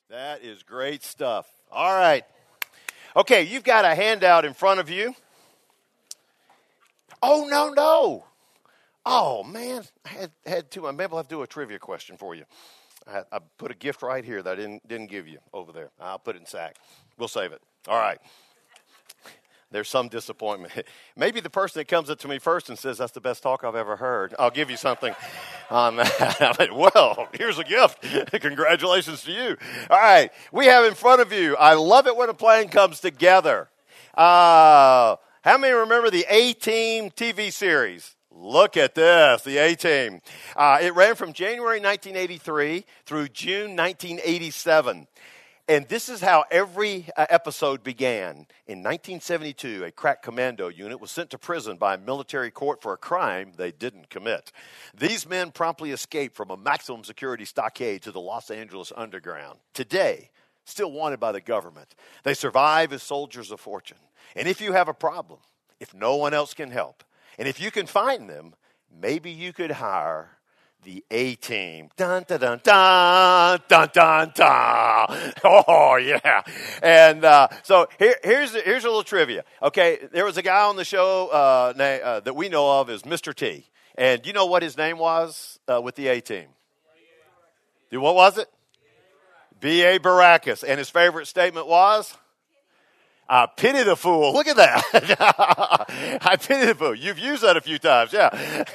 That is great stuff. All right. Okay, you've got a handout in front of you. Oh, no. Oh, man. I had two. Maybe I'll have to do a trivia question for you. I put a gift right here that I didn't give you over there. I'll put it in sack. We'll save it. All right. There's some disappointment. Maybe the person that comes up to me first and says, that's the best talk I've ever heard, I'll give you something on that. Well, here's a gift. Congratulations to you. All right. We have in front of you, I love it when a plan comes together. How many remember the A-Team TV series? Look at this, the A-Team. It ran from January 1983 through June 1987. And this is how every episode began. In 1972, a crack commando unit was sent to prison by a military court for a crime they didn't commit. These men promptly escaped from a maximum security stockade to the Los Angeles underground. Today, still wanted by the government, they survive as soldiers of fortune. And if you have a problem, if no one else can help, and if you can find them, maybe you could hire the A-Team. Dun, dun, dun, dun, dun, dun, dun. Oh, yeah. And so here's a little trivia. Okay, there was a guy on the show that we know of as Mr. T. And you know what his name was with the A-Team? What was it? B.A. Baracus. And his favorite statement was? I pity the fool. Look at that. I pity the fool. You've used that a few times, yeah.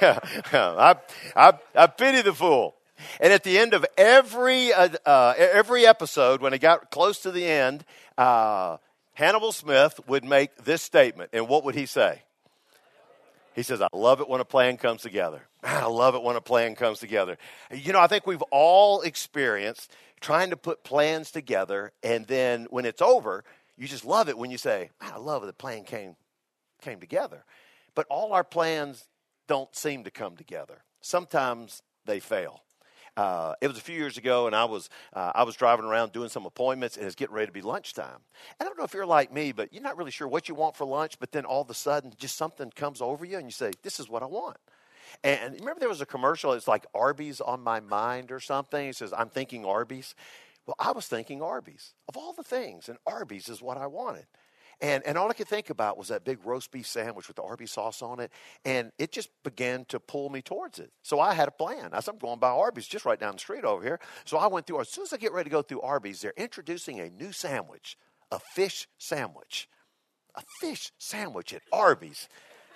I pity the fool. And at the end of every episode, when it got close to the end, Hannibal Smith would make this statement. And what would he say? He says, I love it when a plan comes together. Man, I love it when a plan comes together. You know, I think we've all experienced trying to put plans together, and then when it's over, you just love it when you say, man, I love it the plan came together. But all our plans don't seem to come together. Sometimes they fail. It was a few years ago, and I was driving around doing some appointments, and it's getting ready to be lunchtime. I don't know if you're like me, but you're not really sure what you want for lunch, but then all of a sudden, just something comes over you, and you say, this is what I want. And remember there was a commercial, it's like Arby's on my mind or something. It says, I'm thinking Arby's. Well, I was thinking Arby's, of all the things, and Arby's is what I wanted. And all I could think about was that big roast beef sandwich with the Arby's sauce on it, and it just began to pull me towards it. So I had a plan. I said, I'm going by Arby's just right down the street over here. So I went through, as soon as I get ready to go through Arby's, they're introducing a new sandwich, a fish sandwich. A fish sandwich at Arby's.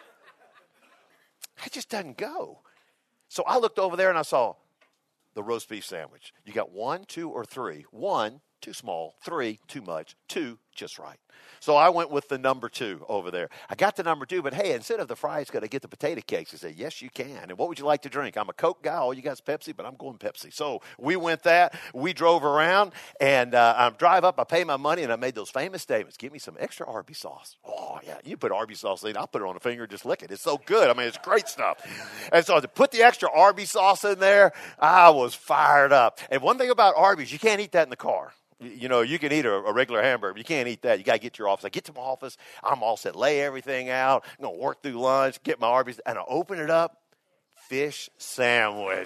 It just doesn't go. So I looked over there and I saw the roast beef sandwich. You got 1, 2, or 3. 1, too small. 3, too much. 2, just right. So I went with the number 2 over there. I got the number 2, but hey, instead of the fries, got to get the potato cakes. He said, yes, you can. And what would you like to drink? I'm a Coke guy. All you got is Pepsi, but I'm going Pepsi. So we went that. We drove around, and I drive up. I pay my money, and I made those famous statements. Give me some extra Arby's sauce. Oh, yeah, you put Arby's sauce in. I'll put it on a finger and just lick it. It's so good. I mean, it's great stuff. And so to put the extra Arby's sauce in there, I was fired up. And one thing about Arby's, you can't eat that in the car. You know, you can eat a regular hamburger, but you can't eat that. You got to get to your office. I get to my office. I'm all set. Lay everything out. I'm going to work through lunch, get my Arby's, and I open it up. Fish sandwich.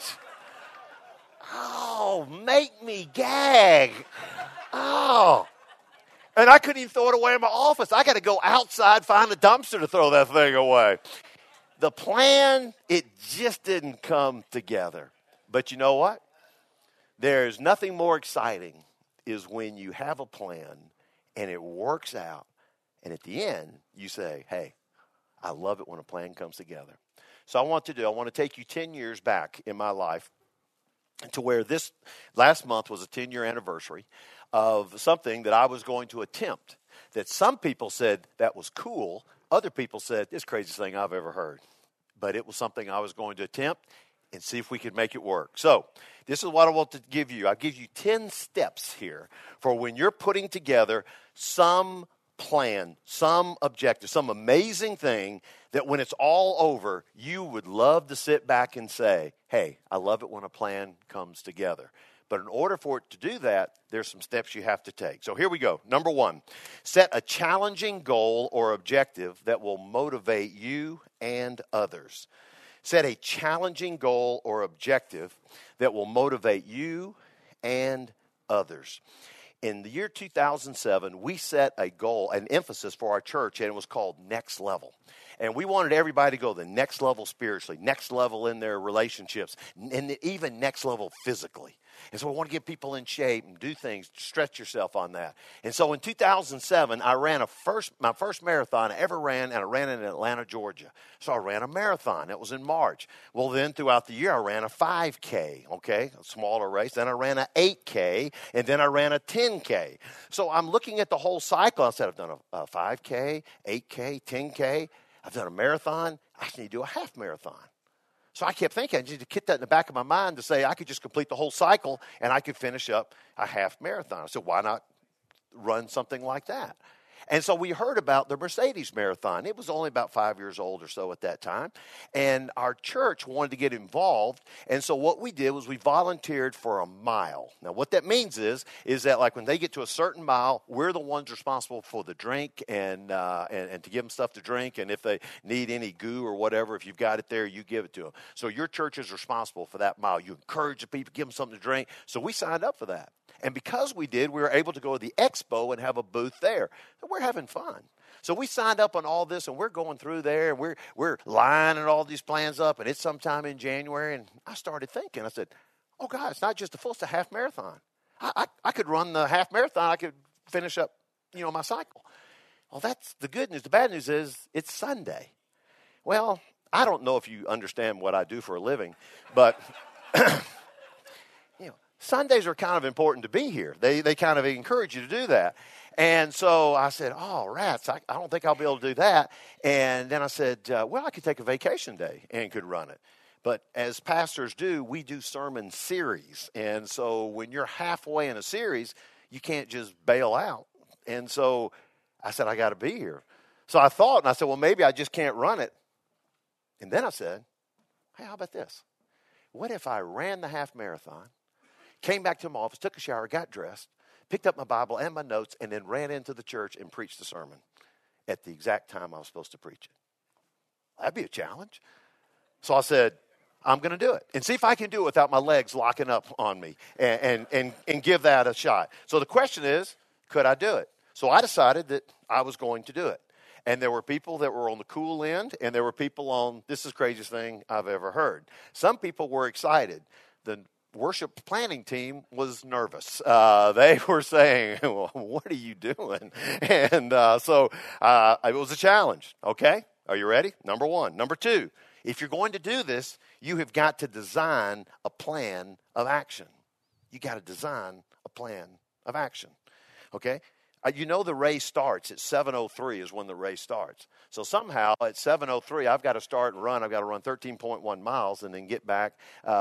Oh, make me gag. Oh. And I couldn't even throw it away in my office. I got to go outside, find a dumpster to throw that thing away. The plan, it just didn't come together. But you know what? There's nothing more exciting is when you have a plan and it works out, and at the end you say, hey, I love it when a plan comes together. So I want to take you 10 years back in my life to where this last month was a 10-year anniversary of something that I was going to attempt that some people said that was cool. Other people said, this is the craziest thing I've ever heard. But it was something I was going to attempt and see if we could make it work. So this is what I want to give you. I'll give you 10 steps here for when you're putting together some plan, some objective, some amazing thing that when it's all over, you would love to sit back and say, hey, I love it when a plan comes together. But in order for it to do that, there's some steps you have to take. So here we go. Number 1, set a challenging goal or objective that will motivate you and others. Set a challenging goal or objective that will motivate you and others. in the year 2007, we set a goal, an emphasis for our church, and it was called Next Level. And we wanted everybody to go the next level spiritually, next level in their relationships, and even next level physically. And so we want to get people in shape and do things, stretch yourself on that. And so in 2007, I ran my first marathon I ever ran, and I ran it in Atlanta, Georgia. So I ran a marathon. It was in March. Well, then throughout the year, I ran a 5K, okay, a smaller race. Then I ran an 8K, and then I ran a 10K. So I'm looking at the whole cycle. I said, I've done a 5K, 8K, 10K. I've done a marathon. I just need to do a half marathon. So I kept thinking, I need to get that in the back of my mind to say I could just complete the whole cycle and I could finish up a half marathon. I said, why not run something like that? And so we heard about the Mercedes Marathon. It was only about 5 years old or so at that time. And our church wanted to get involved. And so what we did was we volunteered for a mile. Now, what that means is that like when they get to a certain mile, we're the ones responsible for the drink and to give them stuff to drink. And if they need any goo or whatever, if you've got it there, you give it to them. So your church is responsible for that mile. You encourage the people, give them something to drink. So we signed up for that. And because we did, we were able to go to the expo and have a booth there. So we're having fun. So we signed up on all this, and we're going through there, and we're lining all these plans up, and it's sometime in January. And I started thinking, I said, oh, God, it's not just a full, it's a half marathon. I could run the half marathon. I could finish up, my cycle. Well, that's the good news. The bad news is it's Sunday. Well, I don't know if you understand what I do for a living, but Sundays are kind of important to be here. They kind of encourage you to do that. And so I said, oh, rats, I don't think I'll be able to do that. And then I said, well, I could take a vacation day and could run it. But as pastors do, we do sermon series. And so when you're halfway in a series, you can't just bail out. And so I said, I got to be here. So I thought, and I said, well, maybe I just can't run it. And then I said, hey, how about this? What if I ran the half marathon, came back to my office, took a shower, got dressed, picked up my Bible and my notes, and then ran into the church and preached the sermon at the exact time I was supposed to preach it? That'd be a challenge. So I said, I'm going to do it and see if I can do it without my legs locking up on me and give that a shot. So the question is, could I do it? So I decided that I was going to do it. And there were people that were on the cool end, and there were people on, this is the craziest thing I've ever heard. Some people were excited. The worship planning team was nervous. They were saying, well, what are you doing? And so it was a challenge. Okay, are you ready? Number one. Number two, if you're going to do this, you have got to design a plan of action. You got to design a plan of action. Okay? The race starts at 7:03 is when the race starts. So somehow at 7:03, I've got to start and run. I've got to run 13.1 miles and then get back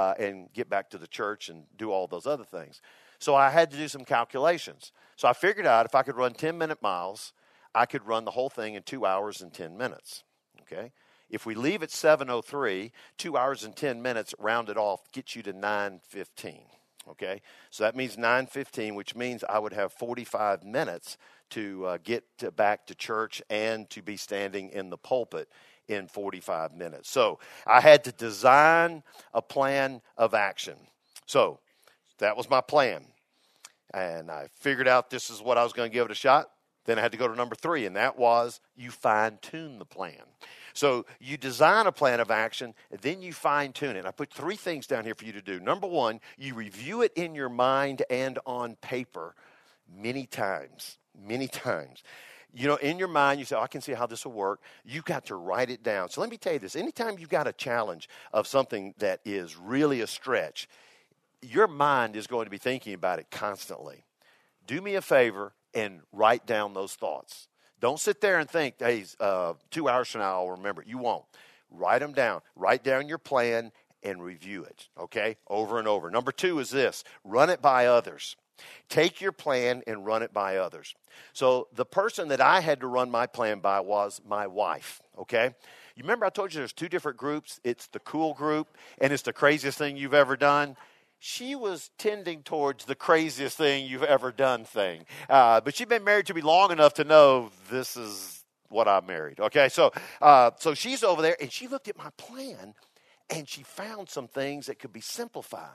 to the church and do all those other things. So I had to do some calculations. So I figured out if I could run 10-minute miles, I could run the whole thing in 2 hours and 10 minutes. Okay? If we leave at 7:03, 2 hours and 10 minutes, rounded off, gets you to 9:15. Okay, so that means 9:15, which means I would have 45 minutes to get back to church and to be standing in the pulpit in 45 minutes. So I had to design a plan of action. So that was my plan. And I figured out this is what I was going to give it a shot. Then I had to go to number 3, and that was you fine-tune the plan. So you design a plan of action, and then you fine-tune it. I put 3 things down here for you to do. Number 1, you review it in your mind and on paper many times. Many times. In your mind, you say, I can see how this will work. You've got to write it down. So let me tell you this. Anytime you've got a challenge of something that is really a stretch, your mind is going to be thinking about it constantly. Do me a favor and write down those thoughts. Don't sit there and think, hey, 2 hours from now I'll remember it. You won't. Write them down. Write down your plan and review it, okay, over and over. Number 2 is this. Run it by others. Take your plan and run it by others. So the person that I had to run my plan by was my wife, okay? You remember I told you there's 2 different groups. It's the cool group and it's the craziest thing you've ever done. She was tending towards the craziest thing you've ever done thing. But she'd been married to me long enough to know this is what I married. Okay, so she's over there, and she looked at my plan, and she found some things that could be simplified.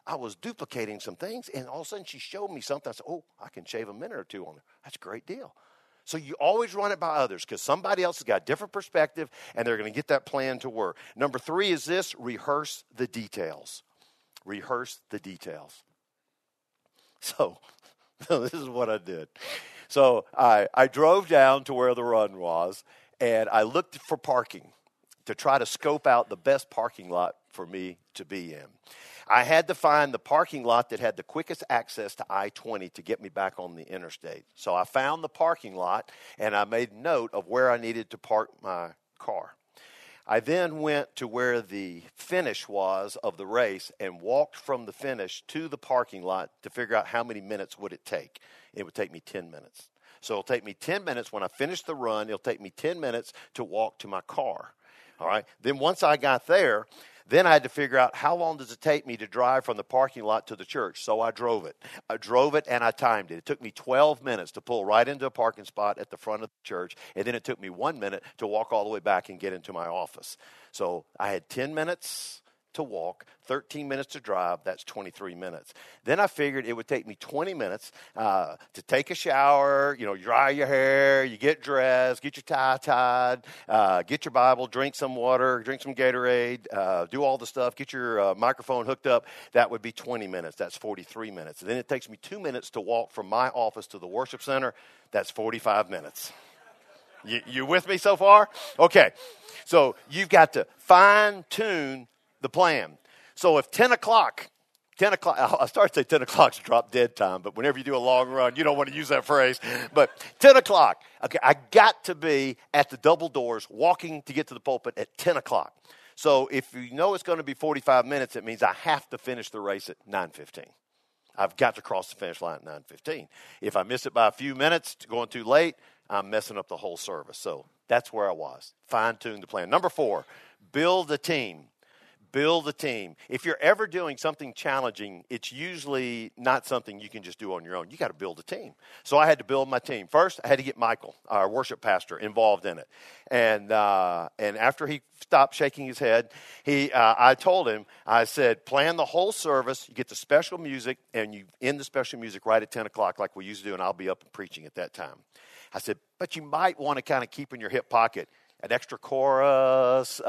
I was duplicating some things, and all of a sudden she showed me something. I said, oh, I can shave a minute or two on it. That's a great deal. So you always run it by others because somebody else has got a different perspective, and they're going to get that plan to work. Number 3 is this: rehearse the details. Rehearse the details. So this is what I did. So I drove down to where the run was, and I looked for parking to try to scope out the best parking lot for me to be in. I had to find the parking lot that had the quickest access to I-20 to get me back on the interstate. So I found the parking lot, and I made note of where I needed to park my car. I then went to where the finish was of the race and walked from the finish to the parking lot to figure out how many minutes would it take. It would take me 10 minutes. So it'll take me 10 minutes when I finish the run. It'll take me 10 minutes to walk to my car. All right. Then once I got there, then I had to figure out how long does it take me to drive from the parking lot to the church. So I drove it. And I timed it. It took me 12 minutes to pull right into a parking spot at the front of the church. And then it took me 1 minute to walk all the way back and get into my office. So I had 10 minutes to walk, 13 minutes to drive. That's 23 minutes. Then I figured it would take me 20 minutes to take a shower, dry your hair, you get dressed, get your tie tied, get your Bible, drink some water, drink some Gatorade, do all the stuff, get your microphone hooked up. That would be 20 minutes. That's 43 minutes. And then it takes me 2 minutes to walk from my office to the worship center. That's 45 minutes. You with me so far? Okay. So you've got to fine-tune the plan. So if 10 o'clock, I started to say 10 o'clock's drop dead time, but whenever you do a long run, you don't want to use that phrase. But 10 o'clock, okay, I got to be at the double doors walking to get to the pulpit at 10 o'clock. So if you know it's going to be 45 minutes, it means I have to finish the race at 9:15. I've got to cross the finish line at 9:15. If I miss it by a few minutes, going too late, I'm messing up the whole service. So that's where I was. Fine-tune the plan. Number 4, build a team. Build a team. If you're ever doing something challenging, it's usually not something you can just do on your own. You got to build a team. So I had to build my team. First, I had to get Michael, our worship pastor, involved in it. And after he stopped shaking his head, I told him, I said, plan the whole service. You get the special music, and you end the special music right at 10 o'clock like we used to do, and I'll be up and preaching at that time. I said, but you might want to kind of keep in your hip pocket an extra chorus,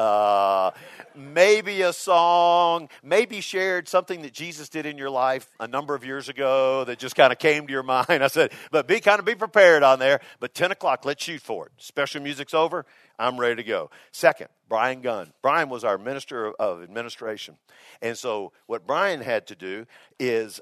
maybe a song, maybe shared something that Jesus did in your life a number of years ago that just kind of came to your mind. I said, but be prepared on there. But 10 o'clock, let's shoot for it. Special music's over. I'm ready to go. Second, Brian Gunn. Brian was our minister of administration. And so what Brian had to do is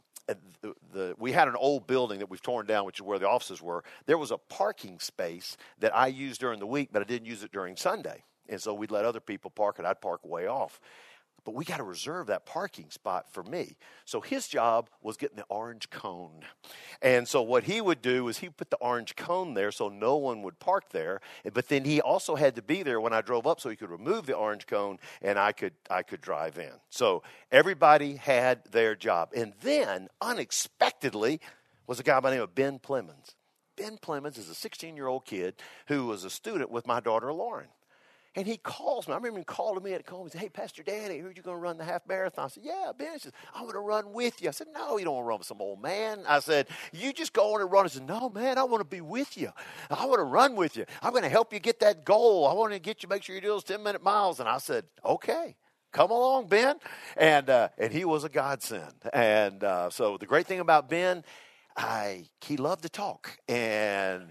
we had an old building that we've torn down, which is where the offices were. There was a parking space that I used during the week, but I didn't use it during Sunday. And so we'd let other people park, and I'd park way off. But we got to reserve that parking spot for me. So his job was getting the orange cone. And so what he would do is he put the orange cone there so no one would park there. But then he also had to be there when I drove up so he could remove the orange cone and I could drive in. So everybody had their job. And then, unexpectedly, was a guy by the name of Ben Plemons. Ben Plemons is a 16-year-old kid who was a student with my daughter, Lauren. And he calls me. I remember him calling me and said, hey, Pastor Danny, I heard you're going to run the half marathon. I said, yeah, Ben. He says, I'm going to run with you. I said, no, you don't want to run with some old man. I said, you just go on and run. He said, no, man, I want to be with you. I want to run with you. I'm going to help you get that goal. I want to get you, make sure you do those 10-minute miles. And I said, okay. Come along, Ben. And he was a godsend. And so the great thing about Ben, he loved to talk. And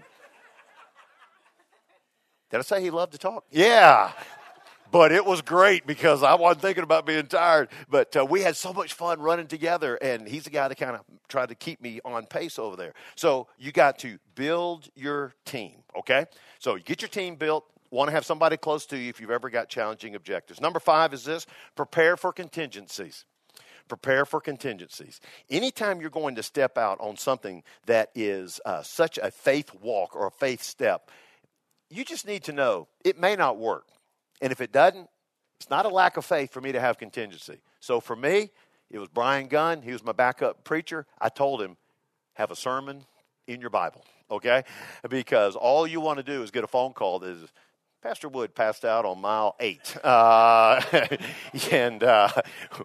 did I say he loved to talk? Yeah. But it was great because I wasn't thinking about being tired. But we had so much fun running together, and he's the guy that kind of tried to keep me on pace over there. So you got to build your team, okay? So you get your team built. Want to have somebody close to you if you've ever got challenging objectives. Number 5 is this: prepare for contingencies. Prepare for contingencies. Anytime you're going to step out on something that is such a faith walk or a faith step, you just need to know it may not work. And if it doesn't, it's not a lack of faith for me to have contingency. So for me, it was Brian Gunn. He was my backup preacher. I told him, have a sermon in your Bible, okay? Because all you want to do is get a phone call that is, Pastor Wood passed out on mile 8. And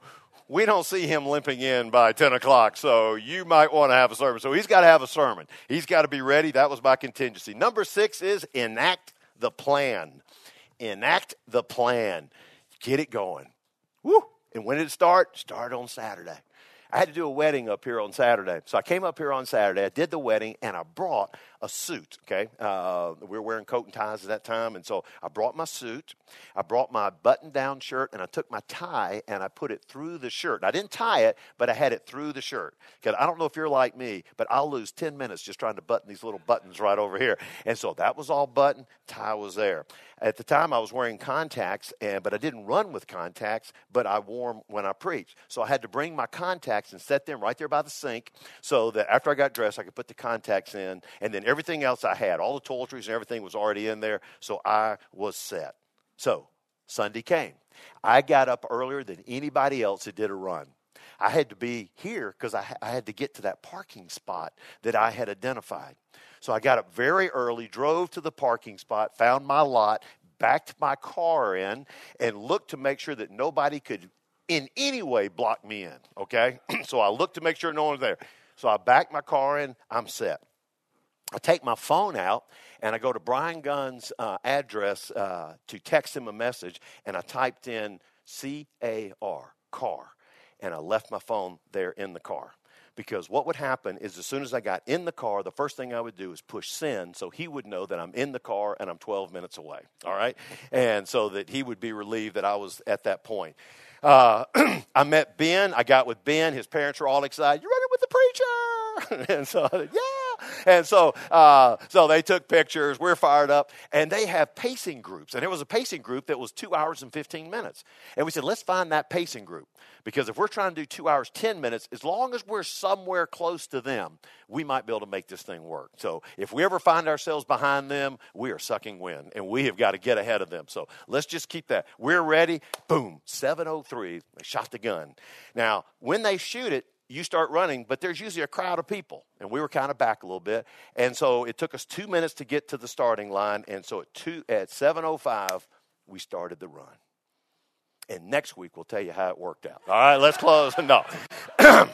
we don't see him limping in by 10 o'clock, so you might want to have a sermon. So he's got to have a sermon. He's got to be ready. That was my contingency. Number 6 is enact the plan. Enact the plan. Get it going. Woo! And when did it start? Start on Saturday. I had to do a wedding up here on Saturday. So I came up here on Saturday, I did the wedding, and I brought a suit, okay? We were wearing coat and ties at that time, and so I brought my suit, I brought my button-down shirt, and I took my tie, and I put it through the shirt. And I didn't tie it, but I had it through the shirt. Because I don't know if you're like me, but I'll lose 10 minutes just trying to button these little buttons right over here. And so that was all buttoned, tie was there. At the time, I was wearing contacts, but I didn't run with contacts, but I wore them when I preached. So I had to bring my contacts and set them right there by the sink so that after I got dressed, I could put the contacts in, and then everything else I had, all the toiletries and everything was already in there, so I was set. So Sunday came. I got up earlier than anybody else that did a run. I had to be here because I had to get to that parking spot that I had identified. So I got up very early, drove to the parking spot, found my lot, backed my car in, and looked to make sure that nobody could in any way block me in, okay? So I looked to make sure no one was there. So I backed my car in, I'm set. I take my phone out, and I go to Brian Gunn's address to text him a message, and I typed in C-A-R, car, and I left my phone there in the car. Because what would happen is as soon as I got in the car, the first thing I would do is push send so he would know that I'm in the car and I'm 12 minutes away, all right? And so that he would be relieved that I was at that point. I met Ben. I got with Ben. His parents were all excited. You're running with the preacher. And so, yeah. And so they took pictures. We're fired up. And they have pacing groups. And there was a pacing group that was 2 hours and 15 minutes. And we said, let's find that pacing group. Because if we're trying to do 2 hours, 10 minutes, as long as we're somewhere close to them, we might be able to make this thing work. So if we ever find ourselves behind them, we are sucking wind. And we have got to get ahead of them. So let's just keep that. We're ready. Boom. 7:03. They shot the gun. Now, when they shoot it, you start running, but there's usually a crowd of people. And we were kind of back a little bit. And so it took us 2 minutes to get to the starting line. And so at 7:05, we started the run. And next week, we'll tell you how it worked out. All right, let's close. No. All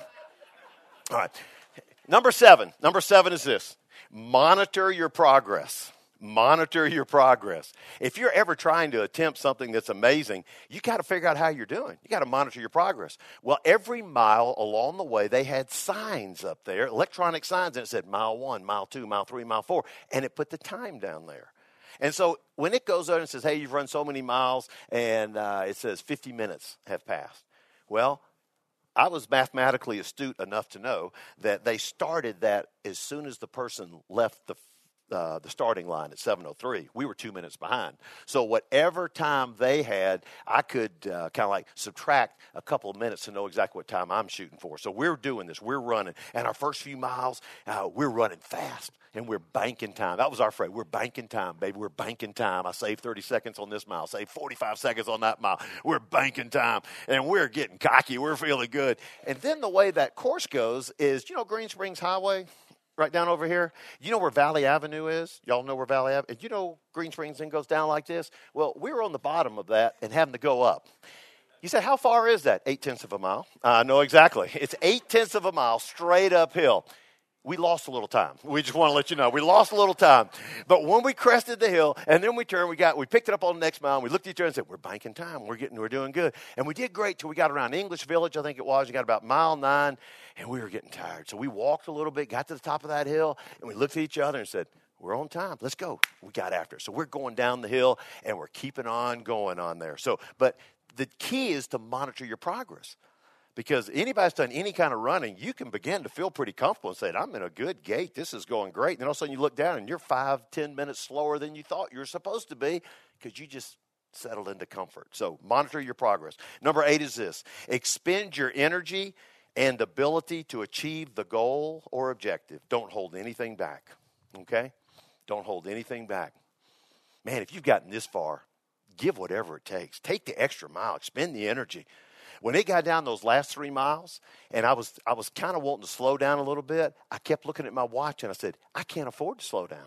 right. Number seven is this. Monitor your progress. Monitor your progress. If you're ever trying to attempt something that's amazing, you got to figure out how you're doing. You got to monitor your progress. Well, every mile along the way, they had signs up there, electronic signs, and it said mile 1, mile 2, mile 3, mile 4, and it put the time down there. And so when it goes out and says, hey, you've run so many miles, and it says 50 minutes have passed. Well, I was mathematically astute enough to know that they started that as soon as the person left the starting line at 7:03. We were 2 minutes behind. So whatever time they had, I could kind of like subtract a couple of minutes to know exactly what time I'm shooting for. So we're doing this. We're running. And our first few miles, we're running fast. And we're banking time. That was our phrase. We're banking time, baby. We're banking time. I saved 30 seconds on this mile. Saved 45 seconds on that mile. We're banking time. And we're getting cocky. We're feeling good. And then the way that course goes is, Green Springs Highway? Right down over here. You know where Valley Avenue is? Y'all know where Valley Avenue is? And Green Springs then goes down like this? Well, we were on the bottom of that and having to go up. You said, how far is that? 0.8 of a mile. I know exactly. It's 0.8 of a mile straight uphill. We lost a little time. We just want to let you know. We lost a little time. But when we crested the hill and then we turned, we picked it up on the next mile and we looked at each other and said, we're banking time. We're doing good. And we did great till we got around English Village, I think it was. We got about mile 9 and we were getting tired. So we walked a little bit, got to the top of that hill, and we looked at each other and said, we're on time. Let's go. We got after it. So we're going down the hill and we're keeping on going on there. But the key is to monitor your progress. Because anybody's done any kind of running, you can begin to feel pretty comfortable and say, I'm in a good gait. This is going great. And then all of a sudden you look down and you're 5-10 minutes slower than you thought you were supposed to be because you just settled into comfort. So monitor your progress. Number 8 is this. Expend your energy and ability to achieve the goal or objective. Don't hold anything back. Okay? Don't hold anything back. Man, if you've gotten this far, give whatever it takes. Take the extra mile. Expend the energy. When it got down those last 3 miles, and I was kind of wanting to slow down a little bit, I kept looking at my watch and I said, I can't afford to slow down.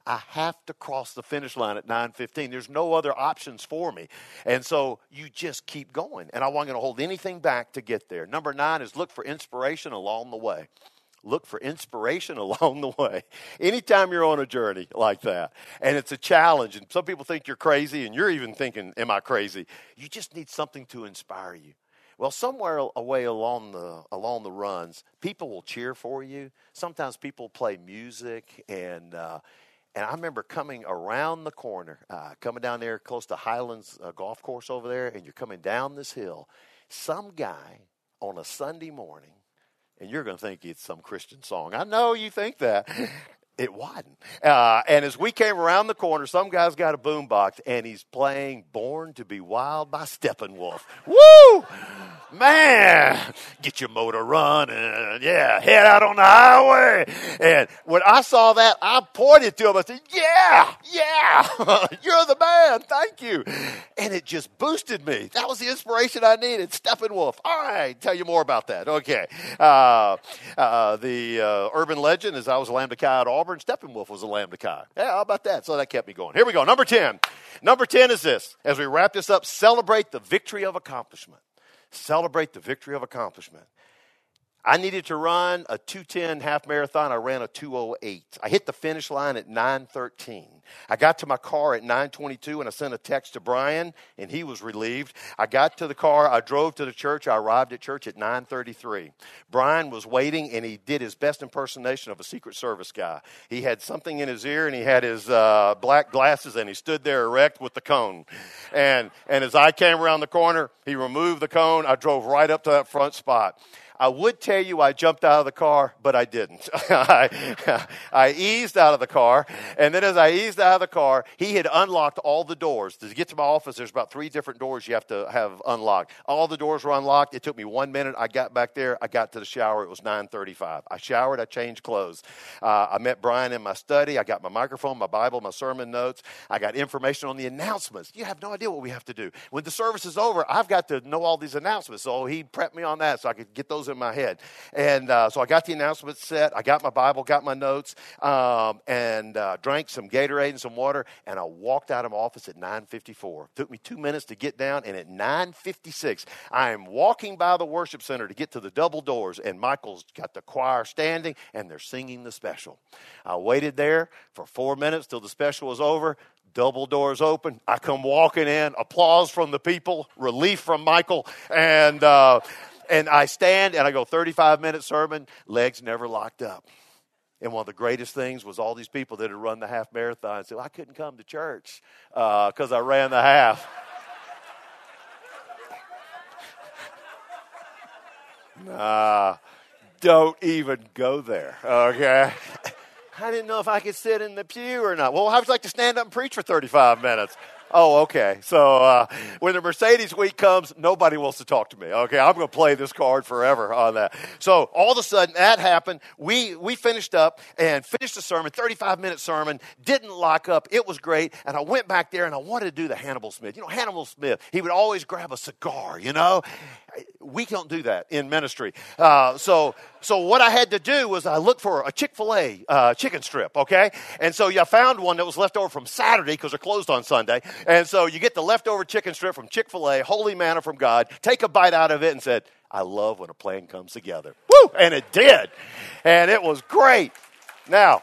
I have to cross the finish line at 9:15. There's no other options for me. And so you just keep going. And I wasn't going to hold anything back to get there. Number 9 is look for inspiration along the way. Look for inspiration along the way. Anytime you're on a journey like that, and it's a challenge, and some people think you're crazy, and you're even thinking, am I crazy? You just need something to inspire you. Well, somewhere away along the runs, people will cheer for you. Sometimes people play music, and I remember coming around the corner, coming down there close to Highlands Golf Course over there, and you're coming down this hill. Some guy on a Sunday morning, and you're going to think it's some Christian song. I know you think that. It wasn't. And as we came around the corner, some guy's got a boombox, and he's playing Born to Be Wild by Steppenwolf. Woo! Man, get your motor running. Yeah, head out on the highway. And when I saw that, I pointed to him. I said, yeah, you're the man. Thank you. And it just boosted me. That was the inspiration I needed. Steppenwolf. All right, tell you more about that. Okay. The urban legend is I was a Lamb to Kai at Auburn. Steppenwolf was a Lamb to Kai. Yeah, how about that? So that kept me going. Here we go. Number 10. Number 10 is this. As we wrap this up, celebrate the victory of accomplishment. Celebrate the victory of accomplishment. I needed to run a 2:10 half marathon. I ran a 2:08. I hit the finish line at 9:13. I got to my car at 9:22, and I sent a text to Brian, and he was relieved. I got to the car. I drove to the church. I arrived at church at 9:33. Brian was waiting, and he did his best impersonation of a Secret Service guy. He had something in his ear, and he had his black glasses, and he stood there erect with the cone. And as I came around the corner, he removed the cone. I drove right up to that front spot. I would tell you I jumped out of the car, but I didn't. I eased out of the car, and then as I eased out of the car, he had unlocked all the doors. To get to my office, there's about 3 different doors you have to have unlocked. All the doors were unlocked. It took me 1 minute. I got back there. I got to the shower. It was 9:35. I showered. I changed clothes. I met Brian in my study. I got my microphone, my Bible, my sermon notes. I got information on the announcements. You have no idea what we have to do. When the service is over, I've got to know all these announcements. So he prepped me on that so I could get those in my head. And so I got the announcements set. I got my Bible, got my notes, and drank some Gatorade and some water, and I walked out of my office at 9:54. It took me 2 minutes to get down, and at 9:56, I am walking by the worship center to get to the double doors, and Michael's got the choir standing, and they're singing the special. I waited there for 4 minutes till the special was over. Double doors open. I come walking in. Applause from the people. Relief from Michael. And I stand and I go 35-minute sermon. Legs never locked up. And one of the greatest things was all these people that had run the half marathon said, I couldn't come to church because I ran the half. Nah, don't even go there, okay? I didn't know if I could sit in the pew or not. Well, how would you like to stand up and preach for 35 minutes? Oh, okay. So when the Mercedes week comes, nobody wants to talk to me. Okay, I'm going to play this card forever on that. So all of a sudden, that happened. We finished up and finished the sermon, 35-minute sermon, didn't lock up. It was great. And I went back there, and I wanted to do the Hannibal Smith. You know, Hannibal Smith, he would always grab a cigar, you know. We don't do that in ministry. So what I had to do was I looked for a Chick-fil-A chicken strip, okay? And so I found one that was left over from Saturday because they're closed on Sunday. And so you get the leftover chicken strip from Chick-fil-A, holy manna from God, take a bite out of it and said, I love when a plan comes together. Woo! And it did. And it was great. Now,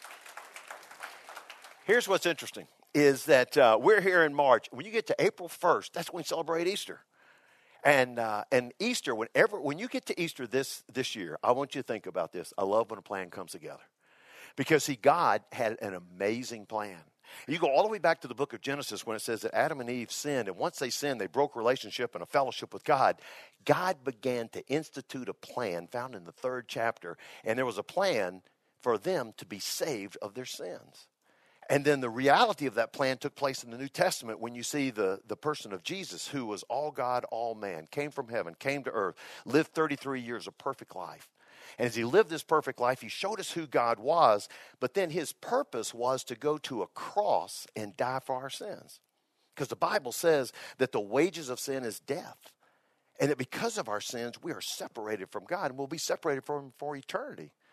here's what's interesting is that we're here in March. When you get to April 1st, that's when we celebrate Easter. And Easter, when you get to Easter this year, I want you to think about this. I love when a plan comes together. Because, see, God had an amazing plan. You go all the way back to the book of Genesis when it says that Adam and Eve sinned, and once they sinned, they broke relationship and a fellowship with God. God began to institute a plan found in the 3rd chapter, and there was a plan for them to be saved of their sins. And then the reality of that plan took place in the New Testament when you see the person of Jesus, who was all God, all man, came from heaven, came to earth, lived 33 years of perfect life. And as he lived this perfect life, he showed us who God was, but then his purpose was to go to a cross and die for our sins. Because the Bible says that the wages of sin is death. And that because of our sins, we are separated from God, and we'll be separated from him for eternity.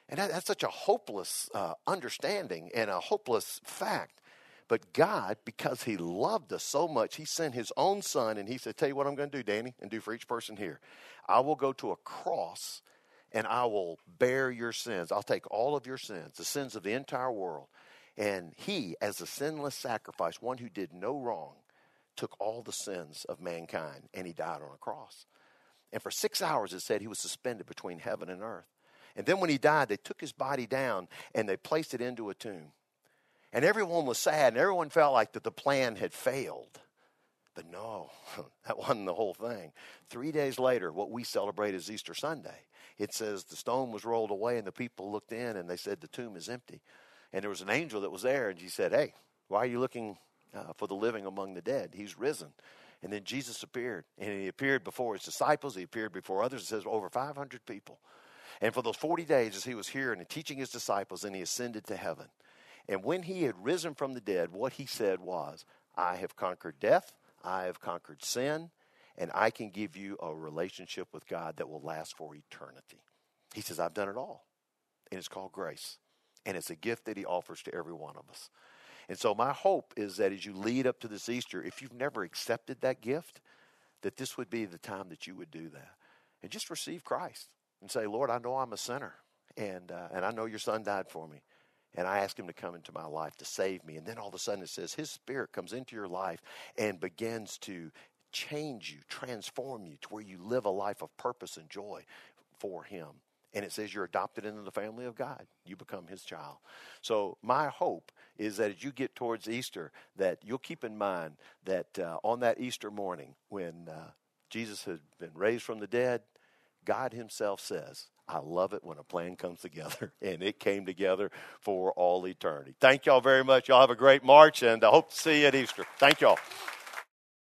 And that's such a hopeless understanding and a hopeless fact. But God, because he loved us so much, he sent his own son, and he said, tell you what I'm going to do, Danny, and do for each person here. I will go to a cross, and I will bear your sins. I'll take all of your sins, the sins of the entire world. And he, as a sinless sacrifice, one who did no wrong, took all the sins of mankind, and he died on a cross. And for 6 hours, it said he was suspended between heaven and earth. And then when he died, they took his body down, and they placed it into a tomb. And everyone was sad, and everyone felt like that the plan had failed. But no, that wasn't the whole thing. 3 days later, what we celebrate is Easter Sunday. It says the stone was rolled away, and the people looked in, and they said the tomb is empty. And there was an angel that was there, and she said, hey, why are you looking for the living among the dead? He's risen. And then Jesus appeared, and he appeared before his disciples. He appeared before others. It says over 500 people. And for those 40 days as he was here and teaching his disciples, and he ascended to heaven. And when he had risen from the dead, what he said was, I have conquered death, I have conquered sin, and I can give you a relationship with God that will last for eternity. He says, I've done it all. And it's called grace. And it's a gift that he offers to every one of us. And so my hope is that as you lead up to this Easter, if you've never accepted that gift, that this would be the time that you would do that. And just receive Christ and say, Lord, I know I'm a sinner. And I know your son died for me. And I ask him to come into my life to save me. And then all of a sudden it says his spirit comes into your life and begins to change you, transform you to where you live a life of purpose and joy for him. And it says you're adopted into the family of God. You become his child. So my hope is that as you get towards Easter, that you'll keep in mind that on that Easter morning when Jesus had been raised from the dead, God himself says, I love it when a plan comes together, and it came together for all eternity. Thank y'all very much. Y'all have a great March, and I hope to see you at Easter. Thank y'all.